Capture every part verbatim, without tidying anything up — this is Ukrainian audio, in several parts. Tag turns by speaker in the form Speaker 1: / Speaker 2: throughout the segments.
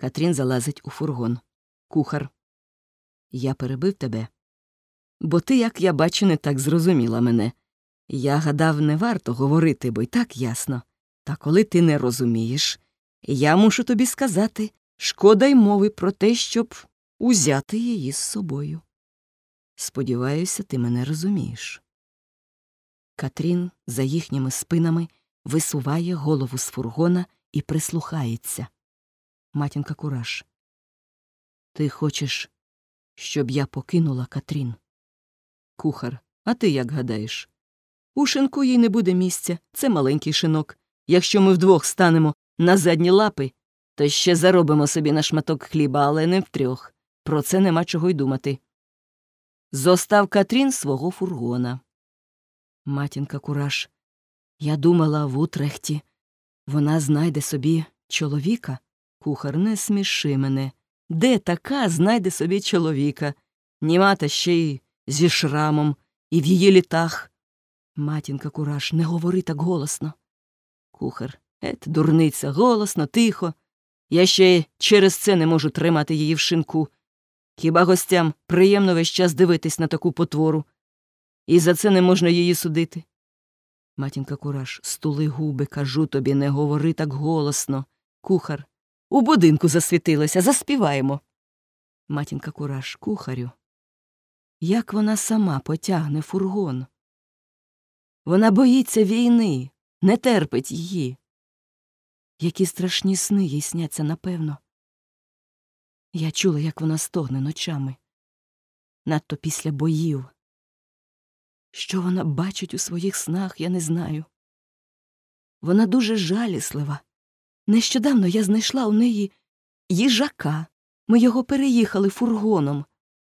Speaker 1: Катрін залазить у фургон. Кухар. Я перебив тебе, бо ти, як я бачу, не так зрозуміла мене. Я гадав, не варто говорити, бо й так ясно. Та коли ти не розумієш, я мушу тобі сказати, шкода й мови про те, щоб узяти її з собою. Сподіваюся, ти мене розумієш. Катрін за їхніми спинами висуває голову з фургона і прислухається. Матінка Кураж. Ти хочеш, щоб я покинула Катрін? Кухар. А ти як гадаєш? У шинку їй не буде місця, це маленький шинок. Якщо ми вдвох станемо на задні лапи, то ще заробимо собі на шматок хліба, але не втрьох. Про це нема чого й думати. Зостав Катрін свого фургона. Матінка Кураж. Я думала, в Утрехті вона знайде собі чоловіка. Кухар, не сміши мене. Де така знайде собі чоловіка? Німа та ще й зі шрамом, і в її літах. Матінка Кураж, не говори так голосно. Кухар. Ет, дурниця, голосно, тихо. Я ще й через це не можу тримати її в шинку. Хіба гостям приємно весь час дивитись на таку потвору? І за це не можна її судити. Матінка Кураж, стули губи, кажу тобі, не говори так голосно. Кухар. У будинку засвітилося, заспіваємо. Матінка Кураж, кухарю. Як вона сама потягне фургон? Вона боїться війни, не терпить її. Які страшні сни їй сняться, напевно. Я чула, як вона стогне ночами. Надто після боїв. Що вона бачить у своїх снах, я не знаю. Вона дуже жаліслива. Нещодавно я знайшла у неї їжака. Ми його переїхали фургоном.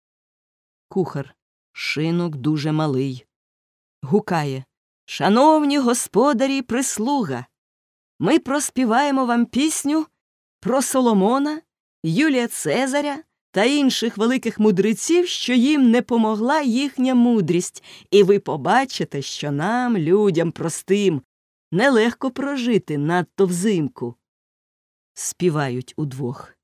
Speaker 1: Кухар. Шинок дуже малий. Гукає. Шановні господарі й прислуга, ми проспіваємо вам пісню про Соломона, Юлія Цезаря та інших великих мудреців, що їм не помогла їхня мудрість. І ви побачите, що нам, людям простим, нелегко прожити надто взимку. Співають удвох.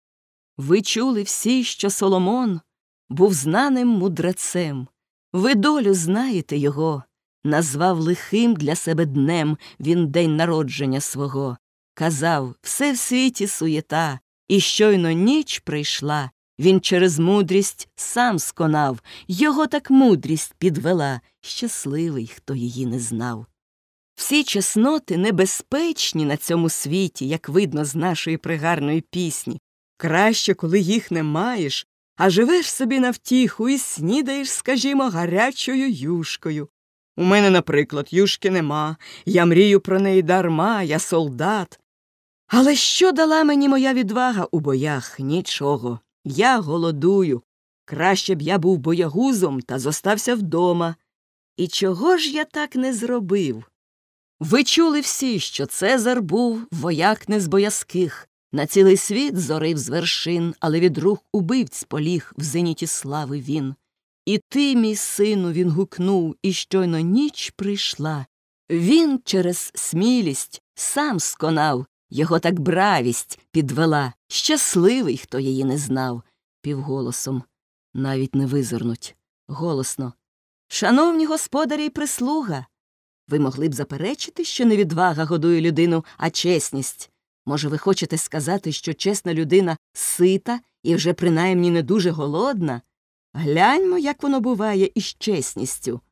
Speaker 1: Ви чули всі, що Соломон був знаним мудрецем. Ви долю знаєте його. Назвав лихим для себе днем він день народження свого. Казав, все в світі суєта, і щойно ніч прийшла, він через мудрість сам сконав, його так мудрість підвела, щасливий, хто її не знав. Всі чесноти небезпечні на цьому світі, як видно з нашої пригарної пісні. Краще, коли їх не маєш, а живеш собі на втіху і снідаєш, скажімо, гарячою юшкою. У мене, наприклад, юшки нема, я мрію про неї дарма, я солдат. Але що дала мені моя відвага у боях? Нічого. Я голодую. Краще б я був боягузом та зостався вдома. І чого ж я так не зробив? Ви чули всі, що Цезар був вояк не з боязких, на цілий світ зорив з вершин, але від рук убивць поліг в зеніті слави він. І ти, мій сину, він гукнув, і щойно ніч прийшла. Він через смілість сам сконав, його так бравість підвела. Щасливий, хто її не знав. Півголосом. Навіть не визирнуть. Голосно. Шановні господарі й прислуга, ви могли б заперечити, що не відвага годує людину, а чесність. Може, ви хочете сказати, що чесна людина сита і вже принаймні не дуже голодна? Гляньмо, як воно буває із чесністю.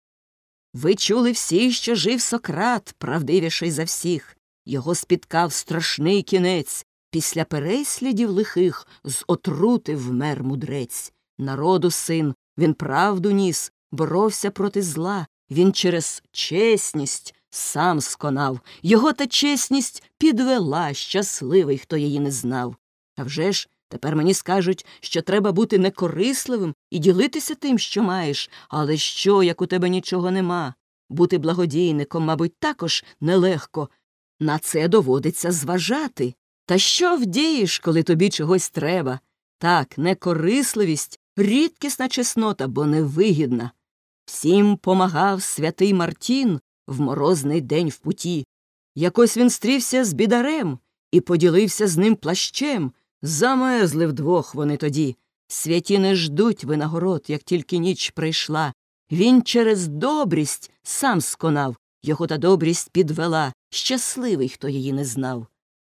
Speaker 1: Ви чули всі, що жив Сократ, правдивіший за всіх. Його спіткав страшний кінець. Після переслідів лихих з отрути вмер мудрець. Народу син, він правду ніс, боровся проти зла. Він через чесність сам сконав. Його та чесність підвела, щасливий, хто її не знав. А вже ж, тепер мені скажуть, що треба бути некорисливим і ділитися тим, що маєш. Але що, як у тебе нічого нема? Бути благодійником, мабуть, також нелегко. На це доводиться зважати. Та що вдієш, коли тобі чогось треба? Так, некорисливість – рідкісна чеснота, бо невигідна. Всім помагав святий Мартін в морозний день в путі. Якось він стрівся з бідарем і поділився з ним плащем. Замезли вдвох вони тоді. Святі не ждуть винагород, як тільки ніч прийшла. Він через добрість сам сконав, його та добрість підвела. Щасливий, хто її не знав.